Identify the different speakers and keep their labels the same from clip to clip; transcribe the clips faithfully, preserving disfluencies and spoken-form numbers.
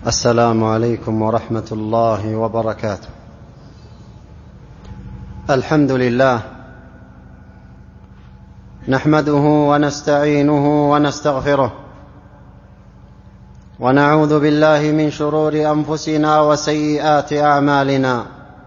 Speaker 1: السلام عليكم ورحمة الله وبركاته. الحمد لله نحمده ونستعينه ونستغفره، ونعوذ بالله من شرور أنفسنا وسيئات أعمالنا.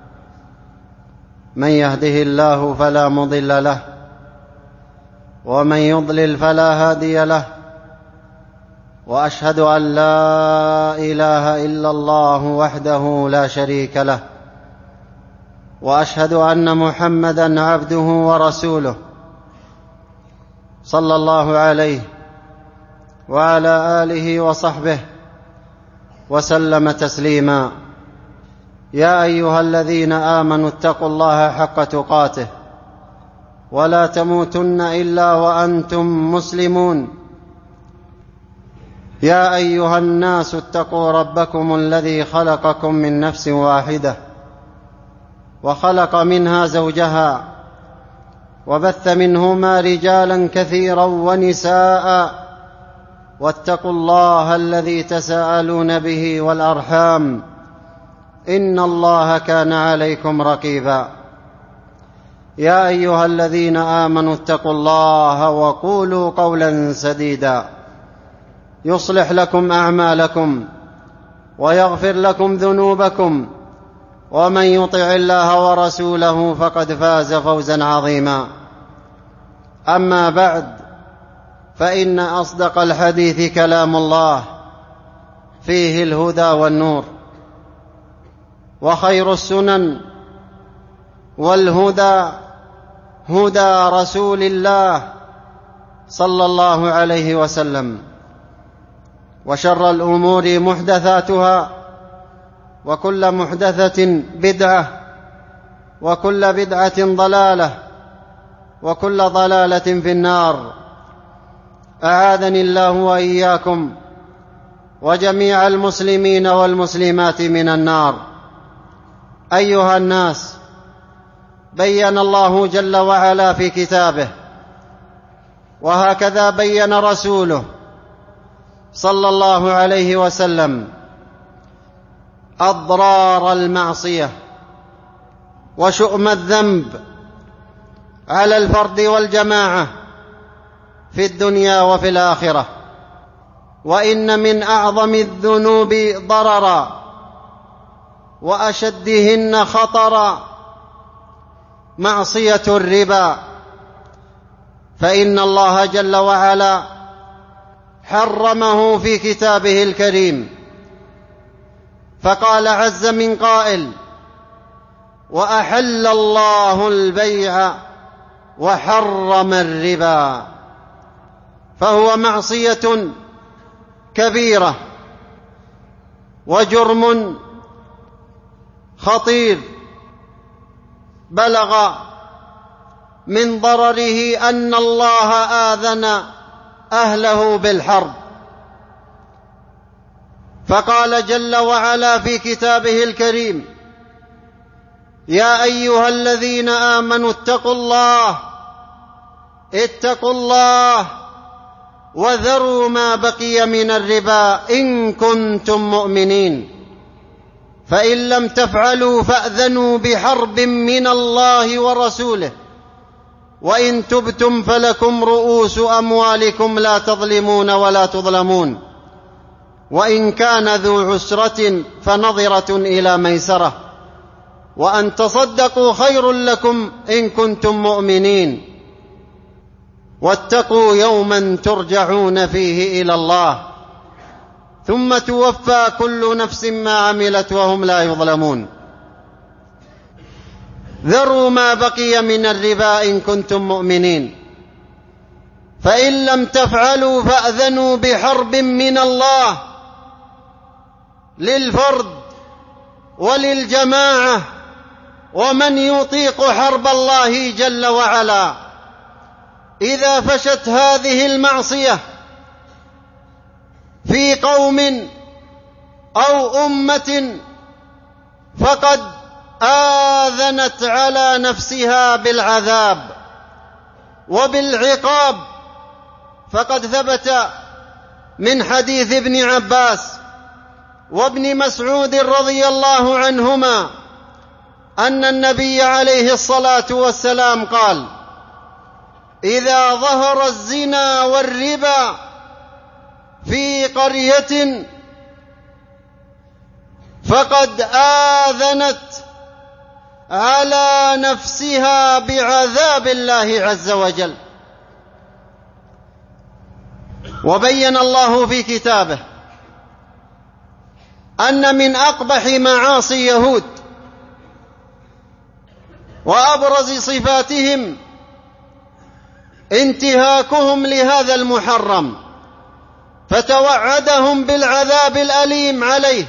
Speaker 1: من يهده الله فلا مضل له، ومن يضلل فلا هادي له، وأشهد أن لا إله إلا الله وحده لا شريك له، وأشهد أن محمدًا عبده ورسوله صلى الله عليه وعلى آله وصحبه وسلم تسليما. يا أيها الذين آمنوا اتقوا الله حق تقاته ولا تموتن إلا وأنتم مسلمون. يا أيها الناس اتقوا ربكم الذي خلقكم من نفس واحدة، وخلق منها زوجها، وبث منهما رجالا كثيرا ونساء، واتقوا الله الذي تساءلون به والأرحام، إن الله كان عليكم رقيبا. يا أيها الذين آمنوا اتقوا الله وقولوا قولا سديدا يصلح لكم أعمالكم ويغفر لكم ذنوبكم، ومن يطع الله ورسوله فقد فاز فوزا عظيما. أما بعد، فإن أصدق الحديث كلام الله فيه الهدى والنور، وخير السنن والهدى هدى رسول الله صلى الله عليه وسلم، وشر الأمور محدثاتها، وكل محدثة بدعة، وكل بدعة ضلالة، وكل ضلالة في النار. أعاذني الله وإياكم وجميع المسلمين والمسلمات من النار. أيها الناس، بيّن الله جل وعلا في كتابه، وهكذا بيّن رسوله صلى الله عليه وسلم، أضرار المعصية وشؤم الذنب على الفرد والجماعة في الدنيا وفي الآخرة. وإن من أعظم الذنوب ضررا وأشدهن خطرا معصية الربا، فإن الله جل وعلا حرمه في كتابه الكريم، فقال عز من قائل: وأحل الله البيع وحرم الربا. فهو معصية كبيرة وجرم خطير، بلغ من ضرره أن الله آذن أهله بالحرب، فقال جل وعلا في كتابه الكريم: يا أيها الذين آمنوا اتقوا الله اتقوا الله وذروا ما بقي من الربا إن كنتم مؤمنين، فإن لم تفعلوا فأذنوا بحرب من الله ورسوله، وإن تبتم فلكم رؤوس أموالكم لا تظلمون ولا تظلمون، وإن كان ذو عسرة فنظرة إلى ميسرة، وأن تصدقوا خير لكم إن كنتم مؤمنين، واتقوا يوما ترجعون فيه إلى الله ثم توفى كل نفس ما عملت وهم لا يظلمون. ذروا ما بقي من الربا إن كنتم مؤمنين، فإن لم تفعلوا فأذنوا بحرب من الله للفرد وللجماعة ومن يطيق حرب الله جل وعلا. إذا فشت هذه المعصية في قوم أو أمة فقد آذنت على نفسها بالعذاب وبالعقاب، فقد ثبت من حديث ابن عباس وابن مسعود رضي الله عنهما أن النبي عليه الصلاة والسلام قال: إذا ظهر الزنا والربا في قرية فقد آذنت على نفسها بعذاب الله عز وجل. وبين الله في كتابه أن من أقبح معاصي يهود وأبرز صفاتهم انتهاكهم لهذا المحرم، فتوعدهم بالعذاب الأليم عليه.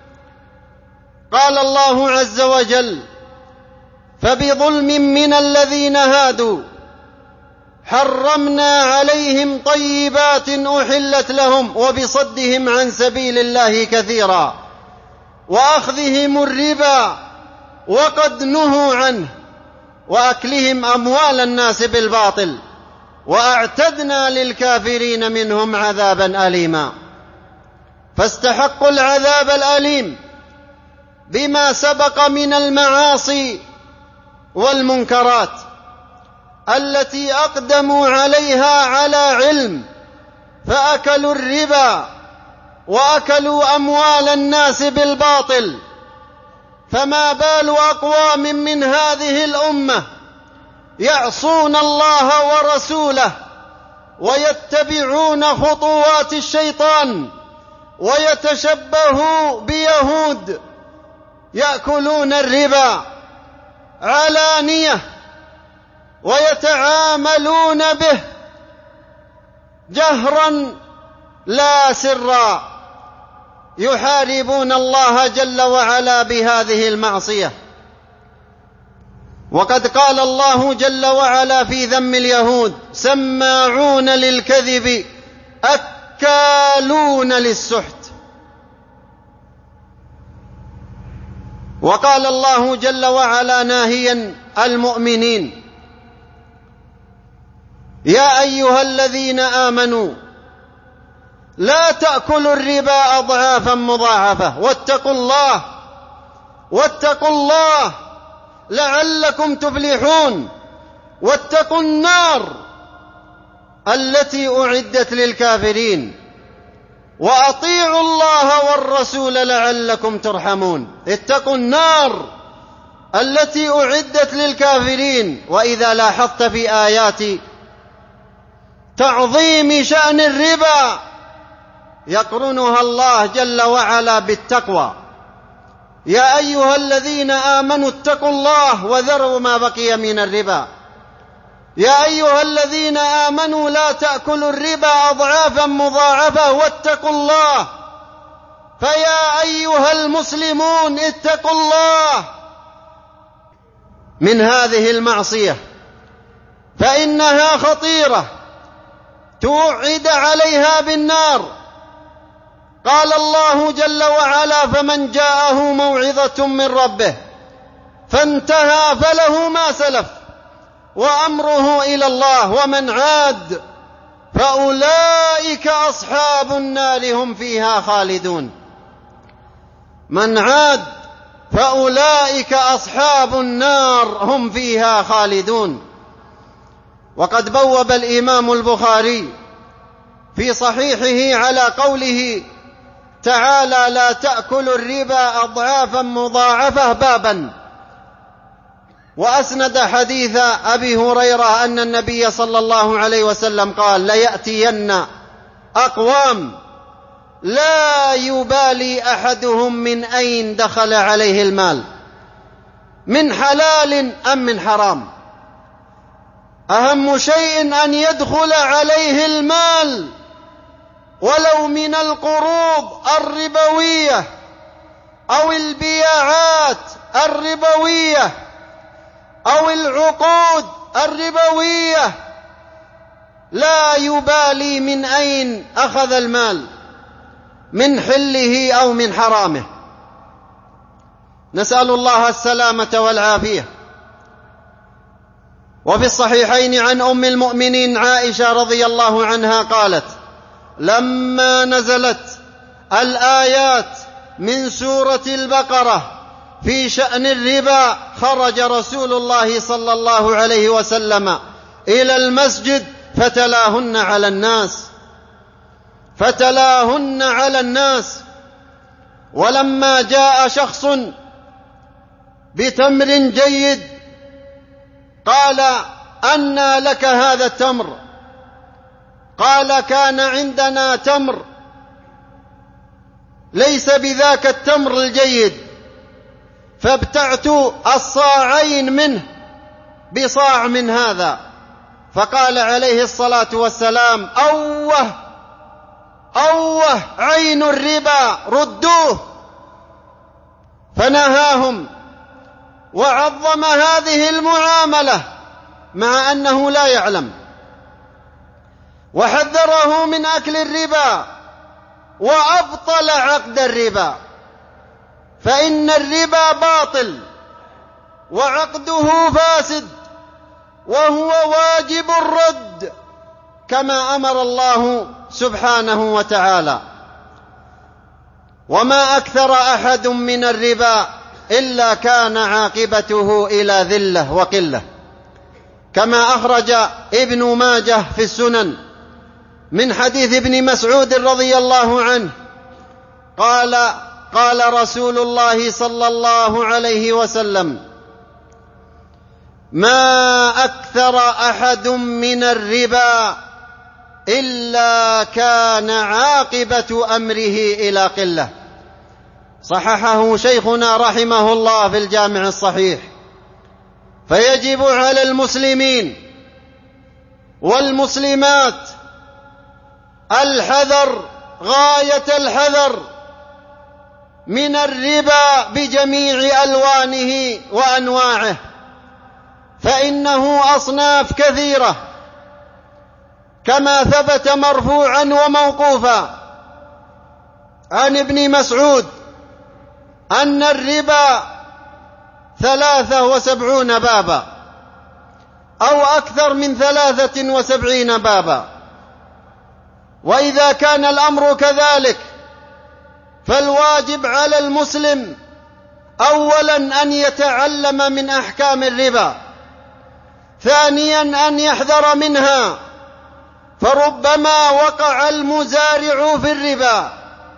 Speaker 1: قال الله عز وجل: فبظلم من الذين هادوا حرمنا عليهم طيبات أحلت لهم وبصدهم عن سبيل الله كثيرا وأخذهم الربا وقد نهوا عنه وأكلهم أموال الناس بالباطل وأعتدنا للكافرين منهم عذابا أليما. فاستحقوا العذاب الأليم بما سبق من المعاصي والمنكرات التي أقدموا عليها على علم، فأكلوا الربا وأكلوا أموال الناس بالباطل. فما بال أقوام من هذه الأمة يعصون الله ورسوله ويتبعون خطوات الشيطان ويتشبهوا بيهود يأكلون الربا علانية ويتعاملون به جهرا لا سرا، يحاربون الله جل وعلا بهذه المعصية. وقد قال الله جل وعلا في ذم اليهود: سماعون للكذب أكالون للسحت. وقال الله جل وعلا ناهيا المؤمنين: يا أيها الذين آمنوا لا تأكلوا الربا أضعافا مضاعفة واتقوا الله واتقوا الله لعلكم تفلحون واتقوا النار التي أعدت للكافرين وأطيعوا الله والرسول لعلكم ترحمون. اتقوا النار التي أعدت للكافرين. وإذا لاحظت في آيات تعظيم شأن الربا يقرنها الله جل وعلا بالتقوى: يا أيها الذين آمنوا اتقوا الله وذروا ما بقي من الربا. يا أيها الذين آمنوا لا تأكلوا الربا أضعافا مضاعفة واتقوا الله. فيا أيها المسلمون اتقوا الله من هذه المعصية، فإنها خطيرة توعد عليها بالنار. قال الله جل وعلا: فمن جاءه موعظة من ربه فانتهى فله ما سلف وأمره إلى الله ومن عاد فأولئك أصحاب النار هم فيها خالدون. من عاد فأولئك أصحاب النار هم فيها خالدون. وقد بوب الإمام البخاري في صحيحه على قوله تعالى: لا تأكلوا الربا أضعافا مضاعفة بابا، وأسند حديث أبي هريرة أن النبي صلى الله عليه وسلم قال: ليأتين أقوام لا يبالي أحدهم من أين دخل عليه المال، من حلال أم من حرام، أهم شيء أن يدخل عليه المال ولو من القروض الربوية أو البياعات الربوية أو العقود الربوية، لا يبالي من أين أخذ المال، من حله أو من حرامه. نسأل الله السلامة والعافية. وفي الصحيحين عن أم المؤمنين عائشة رضي الله عنها قالت: لما نزلت الآيات من سورة البقرة في شأن الربا خرج رسول الله صلى الله عليه وسلم إلى المسجد فتلاهن على الناس فتلاهن على الناس ولما جاء شخص بتمر جيد قال: أنى لك هذا التمر؟ قال: كان عندنا تمر ليس بذاك التمر الجيد، فابتعت الصاعين منه بصاع من هذا. فقال عليه الصلاة والسلام: أوه أوه عين الربا، ردوه. فنهاهم وعظم هذه المعاملة مع أنه لا يعلم، وحذره من أكل الربا، وأبطل عقد الربا، فإن الربا باطل وعقده فاسد وهو واجب الرد كما أمر الله سبحانه وتعالى. وما أكثر أحد من الربا إلا كان عاقبته إلى ذلة وقلة، كما أخرج ابن ماجه في السنن من حديث ابن مسعود رضي الله عنه قال: قال رسول الله صلى الله عليه وسلم: ما أكثر أحد من الربا إلا كان عاقبة أمره إلى قلة. صححه شيخنا رحمه الله في الجامع الصحيح. فيجب على المسلمين والمسلمات الحذر غاية الحذر من الربا بجميع ألوانه وأنواعه، فإنه أصناف كثيرة كما ثبت مرفوعا وموقوفا عن ابن مسعود أن الربا ثلاثة وسبعون بابا أو أكثر من ثلاثة وسبعين بابا. وإذا كان الأمر كذلك فالواجب على المسلم أولا أن يتعلم من أحكام الربا، ثانيا أن يحذر منها، فربما وقع المزارع في الربا،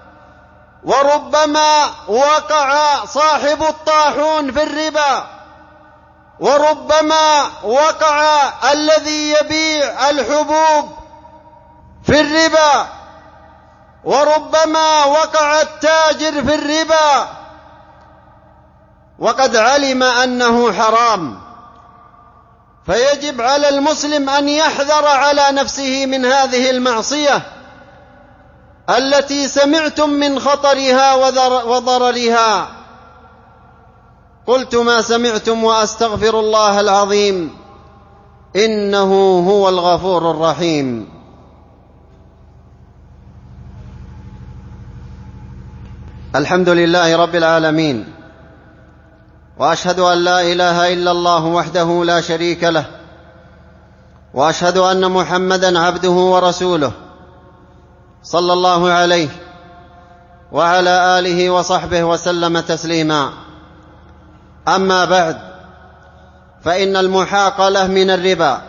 Speaker 1: وربما وقع صاحب الطاحون في الربا، وربما وقع الذي يبيع الحبوب في الربا، وربما وقع التاجر في الربا وقد علم أنه حرام. فيجب على المسلم أن يحذر على نفسه من هذه المعصية التي سمعتم من خطرها وضررها. قلت ما سمعتم وأستغفر الله العظيم إنه هو الغفور الرحيم. الحمد لله رب العالمين، وأشهد أن لا إله إلا الله وحده لا شريك له، وأشهد أن محمدًا عبده ورسوله صلى الله عليه وعلى آله وصحبه وسلم تسليما. أما بعد، فإن المحاقلة من الربا،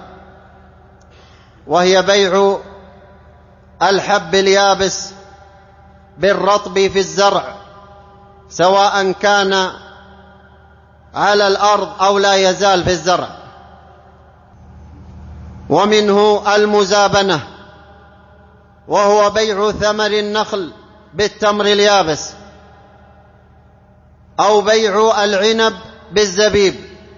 Speaker 1: وهي بيع الحب اليابس بالرطب في الزرع سواء كان على الأرض أو لا يزال في الزرع. ومنه المزابنة، وهو بيع ثمر النخل بالتمر اليابس، أو بيع العنب بالزبيب.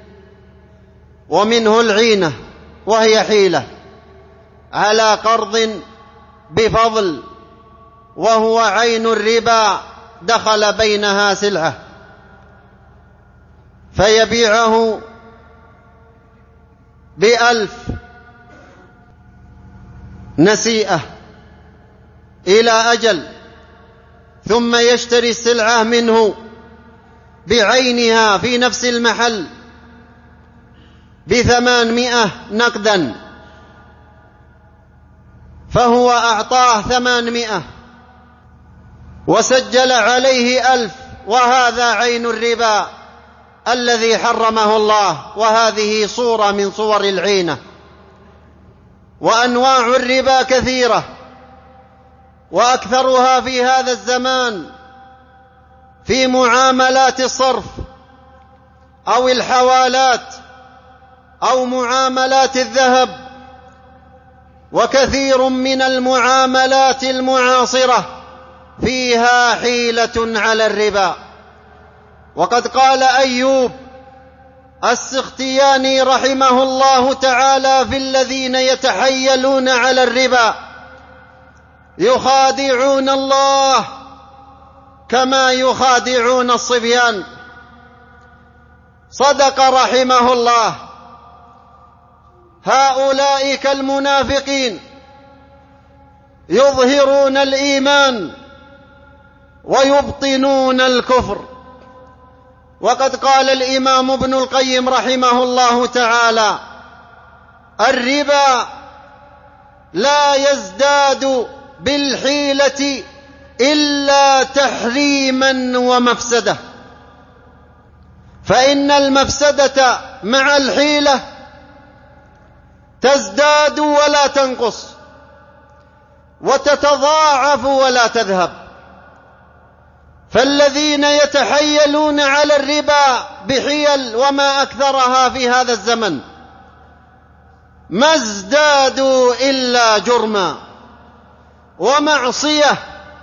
Speaker 1: ومنه العينة، وهي حيلة على قرض بفضل، وهو عين الربا دخل بينها سلعة فيبيعه بألف نسيئة إلى أجل، ثم يشتري السلعة منه بعينها في نفس المحل بثمانمائة نقدا، فهو أعطاه ثمانمائة وسجل عليه ألف، وهذا عين الربا الذي حرمه الله، وهذه صورة من صور العينة. وأنواع الربا كثيرة، وأكثرها في هذا الزمان في معاملات الصرف أو الحوالات أو معاملات الذهب، وكثير من المعاملات المعاصرة فيها حيلة على الربا. وقد قال أيوب السختياني رحمه الله تعالى في الذين يتحيلون على الربا: يخادعون الله كما يخادعون الصبيان. صدق رحمه الله. هؤلاء كالمنافقين يظهرون الإيمان ويبطنون الكفر. وقد قال الإمام ابن القيم رحمه الله تعالى: الربا لا يزداد بالحيلة إلا تحريما ومفسدة، فإن المفسدة مع الحيلة تزداد ولا تنقص، وتتضاعف ولا تذهب. فالذين يتحيلون على الربا بحيل وما أكثرها في هذا الزمن ما ازدادوا إلا جرما ومعصية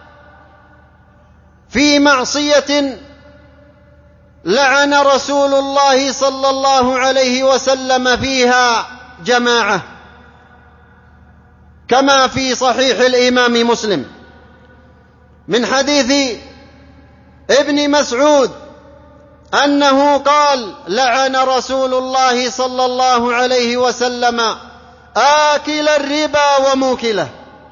Speaker 1: في معصية لعن رسول الله صلى الله عليه وسلم فيها جماعة، كما في صحيح الإمام مسلم من حديث ابن مسعود أنه قال: لعن رسول الله صلى الله عليه وسلم آكل الربا وموكله.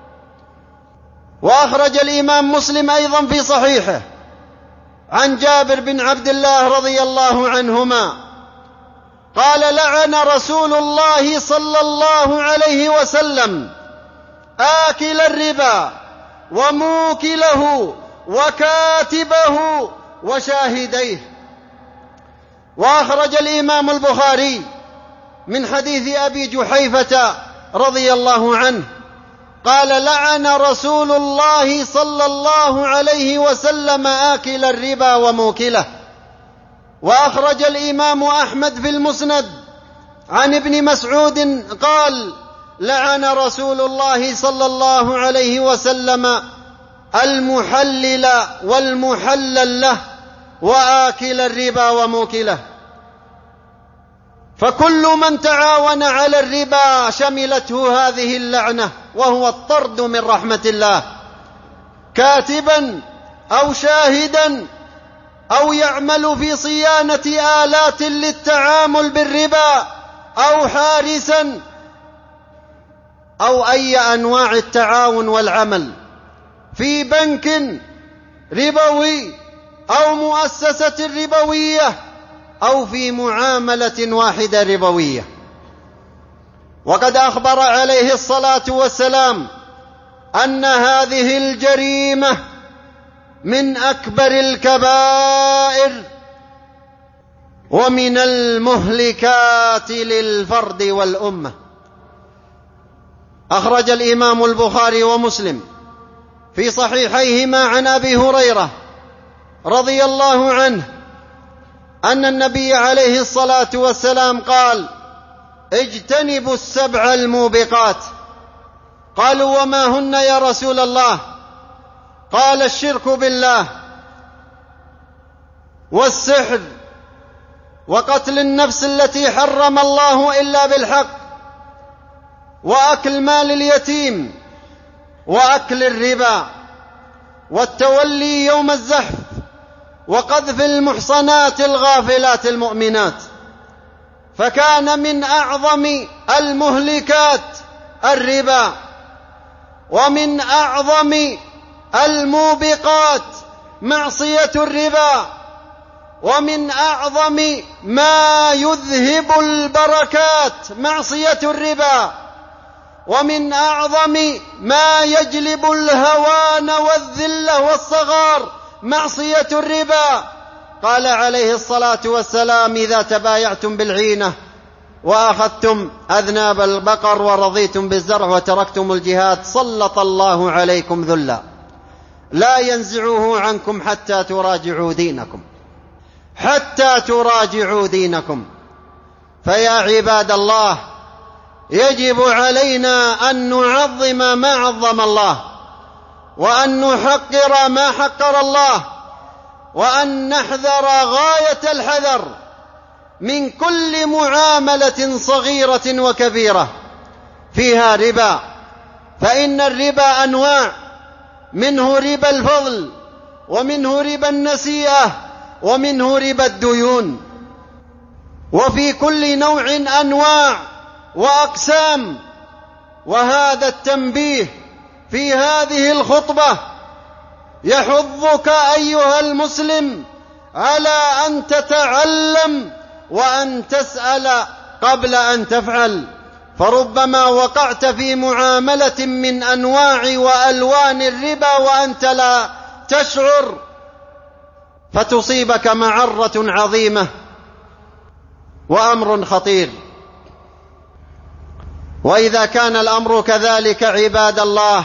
Speaker 1: وأخرج الإمام مسلم أيضا في صحيحه عن جابر بن عبد الله رضي الله عنهما قال: لعن رسول الله صلى الله عليه وسلم آكل الربا وموكله وكاتبه وشاهديه. وأخرج الإمام البخاري من حديث أبي جحيفة رضي الله عنه قال: لعن رسول الله صلى الله عليه وسلم آكل الربا وموكله. وأخرج الإمام أحمد في المسند عن ابن مسعود قال: لعن رسول الله صلى الله عليه وسلم المحلل والمحلل له وآكل الربا وموكله. فكل من تعاون على الربا شملته هذه اللعنة، وهو الطرد من رحمة الله، كاتبا أو شاهدا أو يعمل في صيانة آلات للتعامل بالربا، أو حارسا، أو أي أنواع التعاون والعمل في بنك ربوي أو مؤسسة ربوية أو في معاملة واحدة ربوية. وقد أخبر عليه الصلاة والسلام أن هذه الجريمة من أكبر الكبائر ومن المهلكات للفرد والأمة. أخرج الإمام البخاري ومسلم في صحيحيهما عن أبي هريرة رضي الله عنه أن النبي عليه الصلاة والسلام قال: اجتنبوا السبع الموبقات. قالوا: وما هن يا رسول الله؟ قال: الشرك بالله، والسحر، وقتل النفس التي حرم الله إلا بالحق، وأكل مال اليتيم، وأكل الربا، والتولي يوم الزحف، وقذف المحصنات الغافلات المؤمنات. فكان من أعظم المهلكات الربا، ومن أعظم الموبقات معصية الربا، ومن أعظم ما يذهب البركات معصية الربا، ومن أعظم ما يجلب الهوان والذلة والصغار معصية الربا. قال عليه الصلاة والسلام: إذا تبايعتم بالعينة وأخذتم أذناب البقر ورضيتم بالزرع وتركتم الجهاد سلط الله عليكم ذلا لا ينزعه عنكم حتى تراجعوا دينكم حتى تراجعوا دينكم. فيا عباد الله، يجب علينا أن نعظم ما عظم الله، وأن نحقر ما حقر الله، وأن نحذر غاية الحذر من كل معاملة صغيرة وكبيرة فيها ربا. فإن الربا أنواع، منه ربا الفضل، ومنه ربا النسيئة، ومنه ربا الديون. وفي كل نوع أنواع وأقسام. وهذا التنبيه في هذه الخطبة يحضك أيها المسلم على أن تتعلم وأن تسأل قبل أن تفعل، فربما وقعت في معاملة من أنواع وألوان الربا وأنت لا تشعر، فتصيبك معرة عظيمة وأمر خطير. وإذا كان الأمر كذلك عباد الله،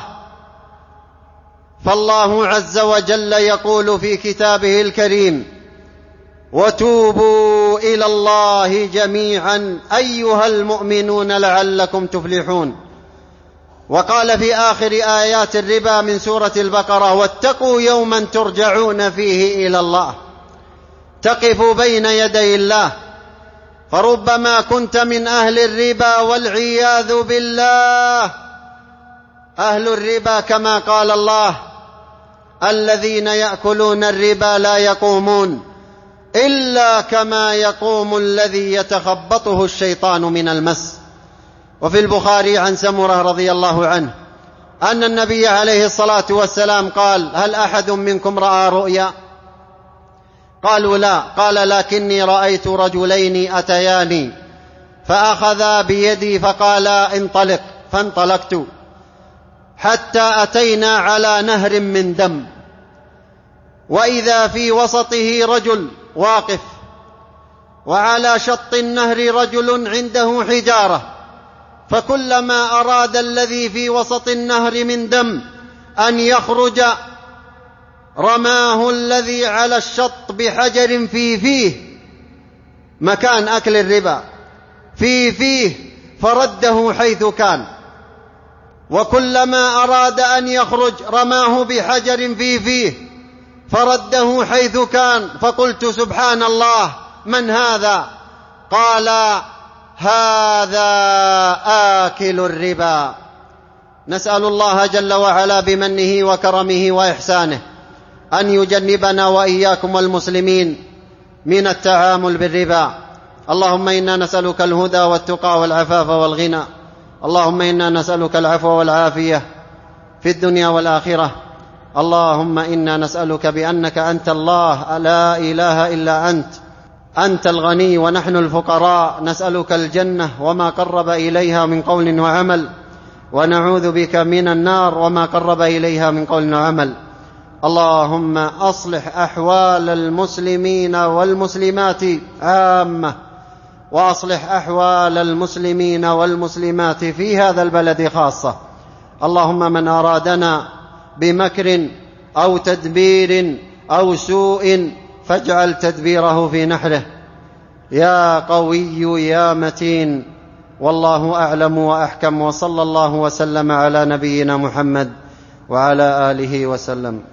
Speaker 1: فالله عز وجل يقول في كتابه الكريم: وتوبوا إلى الله جميعا أيها المؤمنون لعلكم تفلحون. وقال في آخر آيات الربا من سورة البقرة: واتقوا يوما ترجعون فيه إلى الله. تقف بين يدي الله، فربما كنت من أهل الربا والعياذ بالله. أهل الربا كما قال الله: الذين يأكلون الربا لا يقومون إلا كما يقوم الذي يتخبطه الشيطان من المس. وفي البخاري عن سمرة رضي الله عنه أن النبي عليه الصلاة والسلام قال: هل أحد منكم رأى رؤيا؟ قالوا: لا. قال: لكني رأيت رجلين أتياني فأخذا بيدي فقالا: انطلق، فانطلقت حتى أتينا على نهر من دم، وإذا في وسطه رجل واقف، وعلى شط النهر رجل عنده حجارة، فكلما أراد الذي في وسط النهر من دم أن يخرج رماه الذي على الشط بحجر في فيه، مكان أكل الربا، في فيه، فرده حيث كان. وكلما أراد أن يخرج رماه بحجر في فيه فرده حيث كان. فقلت: سبحان الله، من هذا؟ قال: هذا آكل الربا. نسأل الله جل وعلا بمنه وكرمه وإحسانه أن يجنبنا وإياكم والمسلمين من التعامل بالربا. اللهم إنا نسألك الهدى والتقى والعفاف والغنى. اللهم إنا نسألك العفو والعافية في الدنيا والآخرة. اللهم إنا نسألك بأنك أنت الله لا إله إلا أنت، أنت الغني ونحن الفقراء، نسألك الجنة وما قرب إليها من قول وعمل، ونعوذ بك من النار وما قرب إليها من قول وعمل. اللهم أصلح أحوال المسلمين والمسلمات عامة، وأصلح أحوال المسلمين والمسلمات في هذا البلد خاصة. اللهم من أرادنا بمكر أو تدبير أو سوء فاجعل تدبيره في نحره، يا قوي يا متين. والله أعلم وأحكم، وصلى الله وسلم على نبينا محمد وعلى آله وسلم.